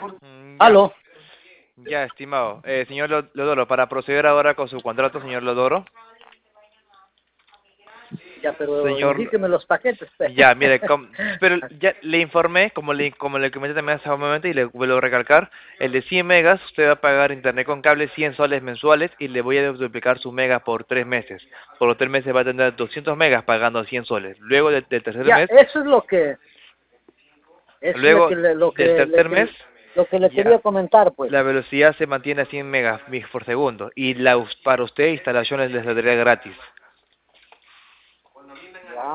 Ya, Aló. ya, estimado. Señor Lodoro, para proceder ahora con su contrato, señor Lodoro. Ya, pero Señor, indíqueme los paquetes, pues. ya, mire, pero ya le informé, como le comenté también hace un momento y le vuelvo a recalcar, el de 100 megas, usted va a pagar internet con cable 100 soles mensuales y le voy a duplicar su mega por 3 meses. Por los 3 meses va a tener 200 megas pagando 100 soles. Luego del tercer Ya, mes, eso es luego del tercer mes, lo que le ya, quería comentar, pues. la velocidad se mantiene a 100 megas por segundo y para usted instalaciones les saldría gratis. Ya.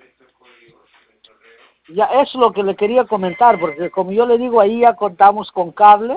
Ya, eso es lo que le quería comentar, porque como yo le digo, ahí ya contamos con cable.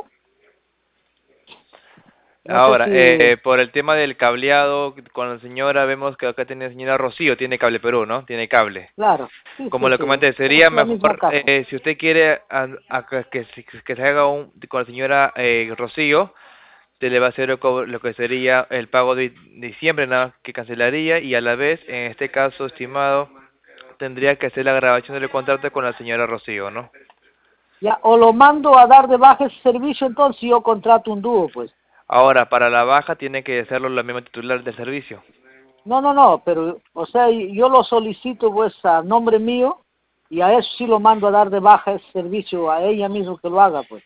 No sé Ahora, si... por el tema del cableado, con la señora vemos que acá tiene la señora Rocío, tiene cable Perú, ¿no? Tiene cable. Claro, sí, Como sí, le sí. comenté, Es sería la misma mejor, casa. si usted quiere que se haga con la señora Rocío, se le va a hacer lo que sería el pago de diciembre, nada que cancelaría, y a la vez, en este caso, estimado, tendría que hacer la grabación del contrato con la señora Rocío, ¿no? Ya, o lo mando a dar de baja ese servicio, entonces yo contrato un dúo, pues. Ahora, para la baja tiene que hacerlo la misma titular del servicio. No, no, no, pero, o sea, yo lo solicito, pues, a nombre mío, y a eso sí lo mando a dar de baja ese servicio, a ella mismo que lo haga, pues.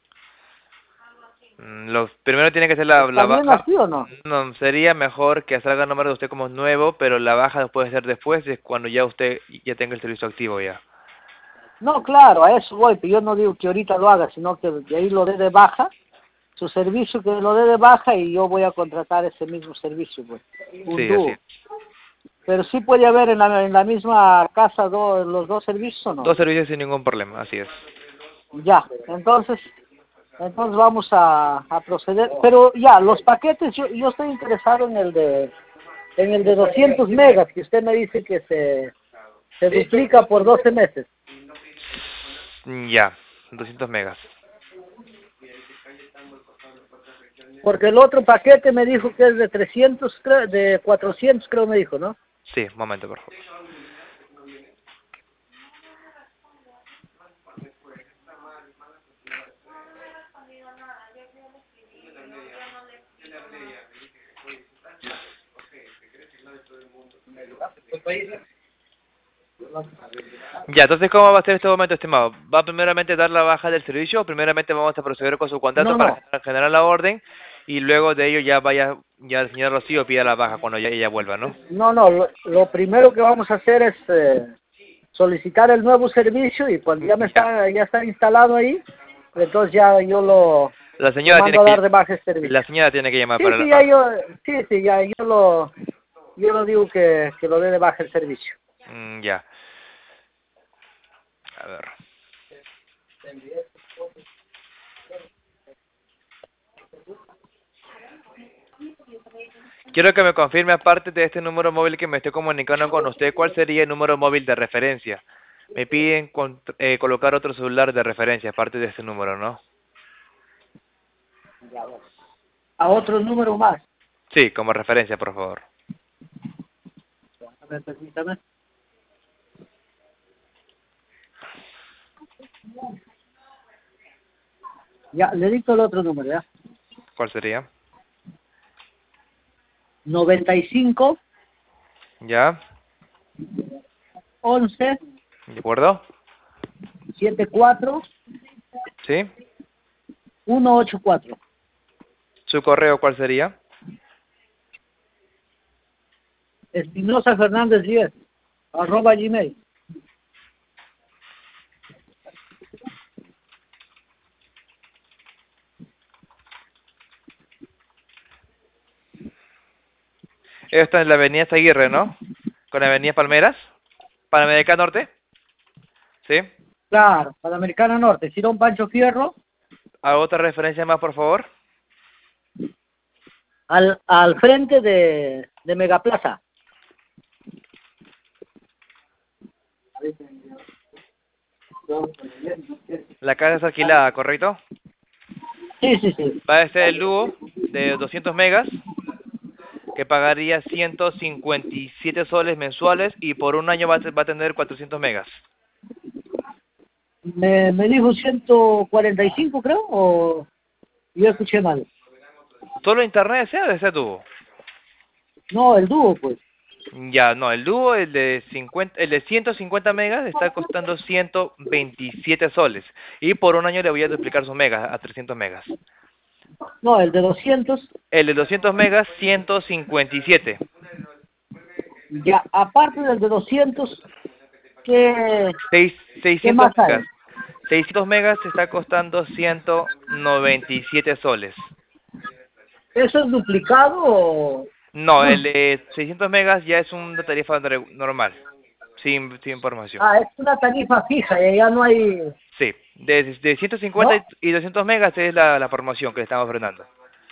Lo primero tiene que ser la ¿Está bien baja. así o no? No, sería mejor que salga el número de usted como nuevo, pero la baja puede ser después, es cuando ya usted ya tenga el servicio activo ya. No, claro, a eso voy, pero yo no digo que ahorita lo haga, sino que de ahí lo dé de baja, su servicio que lo dé de baja y yo voy a contratar ese mismo servicio, pues, un Sí, así dúo. es. Pero sí puede haber en la misma casa los dos servicios o no. Dos servicios sin ningún problema, así es. Ya, entonces vamos a proceder. Pero ya, los paquetes, yo estoy interesado en el de 200 megas, que usted me dice que se duplica por 12 meses. Ya, 200 megas. Porque el otro paquete me dijo que es de 300, de 400 creo me dijo, ¿no? Sí, un momento, por favor. Ya, entonces, ¿cómo va a ser este momento, estimado? ¿Va primeramente a dar la baja del servicio o primeramente vamos a proceder con su contrato No, para no. generar la orden y luego de ello ya el señor Rocío pida la baja cuando ya ella vuelva, ¿no? No, no, lo primero que vamos a hacer es solicitar el nuevo servicio y cuando Ya. ya está instalado ahí, entonces ya yo La lo señora tiene mando a que dar de baja el la servicio. señora tiene que llamar Sí, para la sí, baja. ya yo lo digo que lo dé de baja el servicio. Ya. A ver. Quiero que me confirme, aparte de este número móvil que me estoy comunicando con usted, ¿cuál sería el número móvil de referencia? Me piden colocar otro celular de referencia, aparte de este número, ¿no? A otro número más. Sí, como referencia, por favor. A ver, permítame. Ya, le dicto el otro número, ¿ya? ¿Cuál sería? 95 ¿Ya? 11 ¿De acuerdo? 74 ¿Sí? 184. ¿Su correo cuál sería? Espinosa Fernández 10, @ Gmail. Esto es la avenida Zaguirre, ¿no? ¿Con la avenida Palmeras? ¿Panamericana Norte? ¿Sí? Claro, Panamericana Norte, Cirón Pancho Fierro, ¿Hago otra referencia más, por favor? al frente de Megaplaza. La casa es alquilada, ¿correcto? Sí, sí, sí. Va a ser el dúo de 200 megas, que pagaría 157 soles mensuales y por un año va a tener 400 megas. Me dijo 145 creo, o yo escuché mal. ¿Solo internet desea o desea tubo? No, el dúo, pues. Ya, no, el dúo, el de 150 megas está costando 127 soles. Y por un año le voy a duplicar sus megas a 300 megas. No, el de 200. El de 200 megas, 157. Ya, aparte del de 200, ¿qué, qué 600 más hay? megas. 600 megas está costando 197 soles. ¿Eso es duplicado o...? No, el de 600 megas ya es una tarifa normal, sin información. Ah, es una tarifa fija, ya no hay... Sí, de 150 ¿No? y 200 megas es la promoción que le estamos ofreciendo.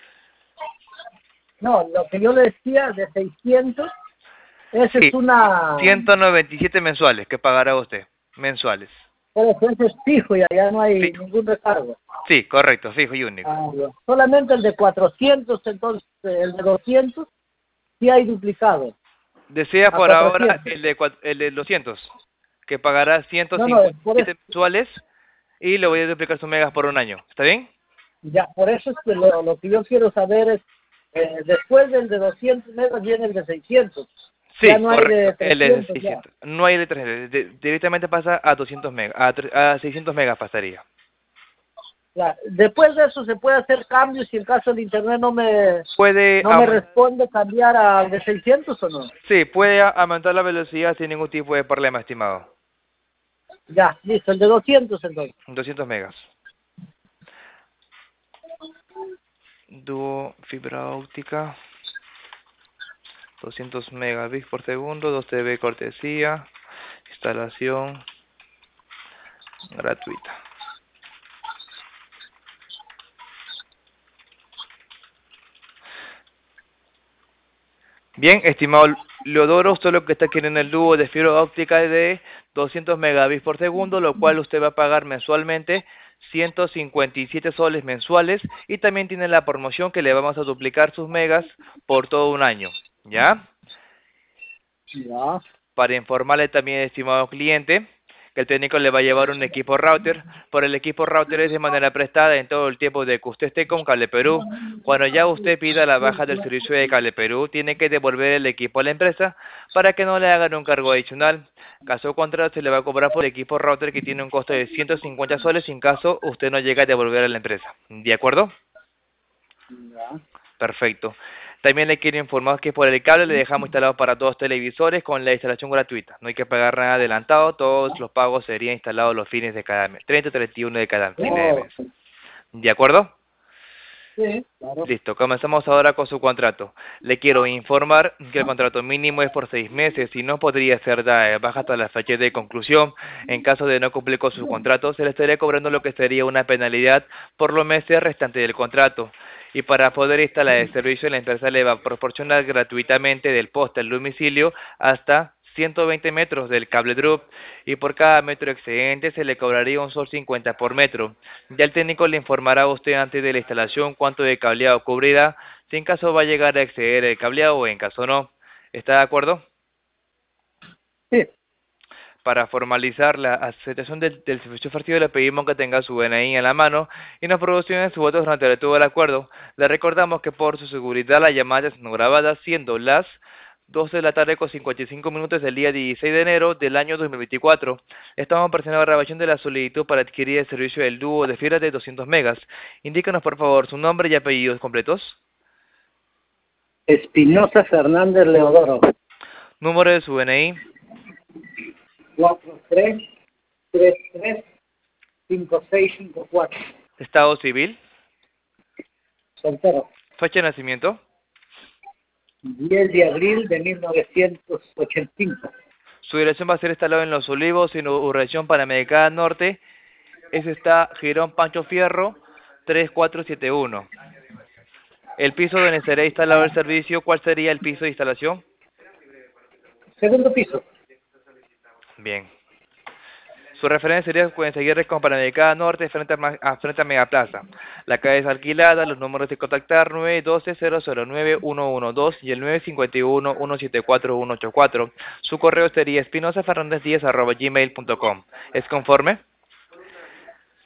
No, lo que yo le decía de 600, esa es Sí, una... 197 mensuales que pagará usted, mensuales. Por eso es fijo, ya no hay Sí, ningún recargo. sí, correcto, fijo y único. Ah, ya. Solamente el de 400, entonces el de 200, sí hay duplicado, Desea a por ahora 400. el de 200, que pagará No, no, por eso, 157 mensuales y le voy a duplicar sus megas por un año. ¿Está bien? ya, por eso es que lo que yo quiero saber es, después del de 200 megas viene el de 600. Ya Sí, no hay correcto, de el de 300 ya. 600. No hay de 300, directamente pasa a 200 megas, a 600 megas pasaría. Ya. Después de eso se puede hacer cambios si en caso el internet Puede no me responde, cambiar al de 600 o no. sí, puede aumentar la velocidad sin ningún tipo de problema, estimado. Ya, listo, el de 200 entonces. 200 megas. Dúo fibra óptica, 200 megabits por segundo, 2 TB cortesía, instalación gratuita. Bien, estimado Leodoro, usted lo que está queriendo el dúo de fibra óptica de 200 megabits por segundo, lo cual usted va a pagar mensualmente 157 soles mensuales y también tiene la promoción que le vamos a duplicar sus megas por todo un año, ¿ya? Ya. Para informarle también, estimado cliente, que el técnico le va a llevar un equipo router. Por el equipo router es de manera prestada en todo el tiempo de que usted esté con Cable Perú. Cuando ya usted pida la baja del servicio de Cable Perú, tiene que devolver el equipo a la empresa para que no le hagan un cargo adicional. Caso contrario, se le va a cobrar por el equipo router que tiene un costo de 150 soles en caso usted no llegue a devolver a la empresa. ¿De acuerdo? Ya. Perfecto. También le quiero informar que por el cable le dejamos instalado para todos televisores con la instalación gratuita. No hay que pagar nada adelantado, todos los pagos serían instalados los fines de cada mes, 30 y 31 de cada fin de Oh, mes. ¿De acuerdo? sí, claro. Listo, comenzamos ahora con su contrato. Le quiero informar que el contrato mínimo es por 6 meses y no podría ser dada de baja hasta la fecha de conclusión. En caso de no cumplir con su contrato, se le estaría cobrando lo que sería una penalidad por los meses restantes del contrato. Y para poder instalar el servicio, la empresa le va a proporcionar gratuitamente del poste al domicilio hasta 120 metros del cable drop y por cada metro excedente se le cobraría un sol 50 por metro. Ya el técnico le informará a usted antes de la instalación cuánto de cableado cubrirá, si en caso va a llegar a exceder el cableado o en caso no. ¿Está de acuerdo? Sí. Para formalizar la aceptación del servicio ofrecido le pedimos que tenga su DNI en la mano y nos proporcione sus votos durante todo el acuerdo. Le recordamos que por su seguridad la llamada es no grabada siendo las 12 de la tarde con 55 minutos del día 16 de enero del año 2024. Estamos presentando la grabación de la solicitud para adquirir el servicio del dúo de fibra de 200 megas. Indícanos por favor su nombre y apellidos completos. Espinosa Fernández Leodoro. Número de su DNI. 43335654. Estado civil. Soltero. Fecha de nacimiento. 10 de abril de 1985. Su dirección va a ser instalado en Los Olivos, en Urregión Panamericana Norte. Ese está Girón Pancho Fierro 3471. El piso donde será instalado el servicio, ¿cuál sería el piso de instalación? Segundo piso. Bien. Su referencia sería pueden seguir con Panamericana Norte frente a Megaplaza. La calle es alquilada, los números de contactar 912-009-112 y el 951-174-184. Su correo sería espinosafernandez10@gmail.com. ¿Es conforme?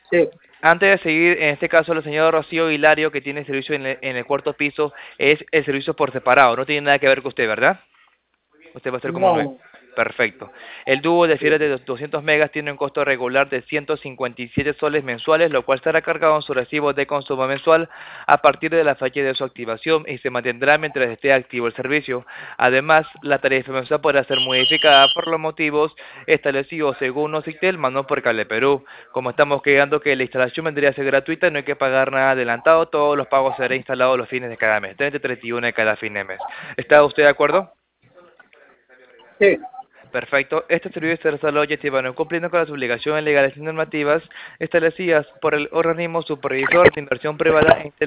Sí, Antes de seguir, en este caso, el señor Rocío Hilario, que tiene servicio en el cuarto piso, es el servicio por separado, no tiene nada que ver con usted, ¿verdad? Usted va a ser como no, nueve. no, Perfecto. El dúo de sí, fibra de 200 megas tiene un costo regular de 157 soles mensuales, lo cual será cargado en su recibo de consumo mensual a partir de la fecha de su activación y se mantendrá mientras esté activo el servicio. Además, la tarifa mensual podrá ser modificada por los motivos establecidos según Ocitel, no por Cable Perú. Como estamos quedando que la instalación vendría a ser gratuita, no hay que pagar nada adelantado, todos los pagos serán instalados los fines de cada mes, 30 y 31 de cada fin de mes. ¿Está usted de acuerdo? sí. Perfecto. Este servicio se realizó objetivamente cumpliendo con las obligaciones legales y normativas establecidas por el organismo supervisor de inversión privada